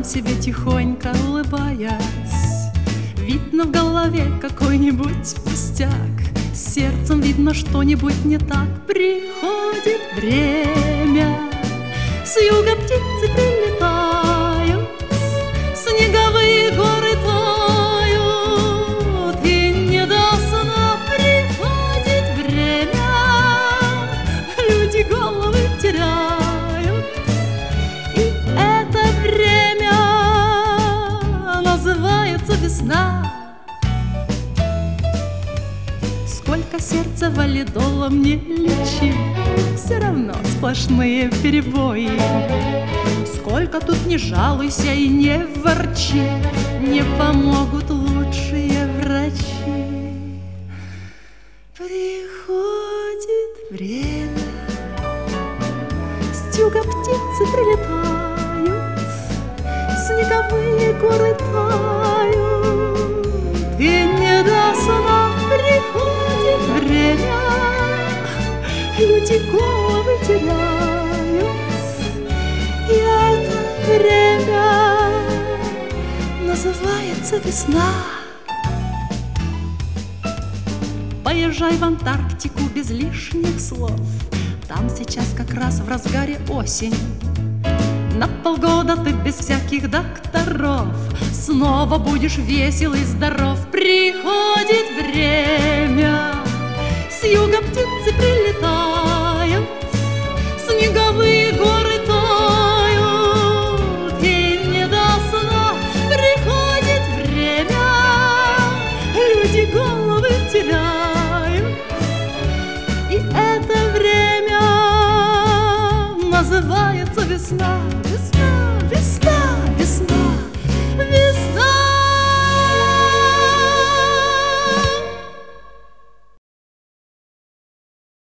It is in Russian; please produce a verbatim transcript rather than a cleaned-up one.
себе тихонько улыбаясь. Видно в голове какой-нибудь пустяк, с сердцем видно что-нибудь не так. Приходит время, с юга птицы прилетают, снеговые горы тают, и не до сна приходит время, люди головы теряют. И это время называется весна. Сколько сердца валидолом не лечи, все равно сплошные перебои. Сколько тут не жалуйся и не ворчи, не помогут лучшие врачи. Приходит время, с юга птицы прилетают, снеговые горы тают, и не до сна приходит время, люди головы теряют. И это время называется весна. Поезжай в Антарктику без лишних слов, там сейчас как раз в разгаре осень. На полгода ты без всяких докторов снова будешь весел и здоров. Приходит время, с юга птицы прилетают, снеговые горы тают, и не до сна приходит время, люди головы теряют. И это время называется весна. Весна.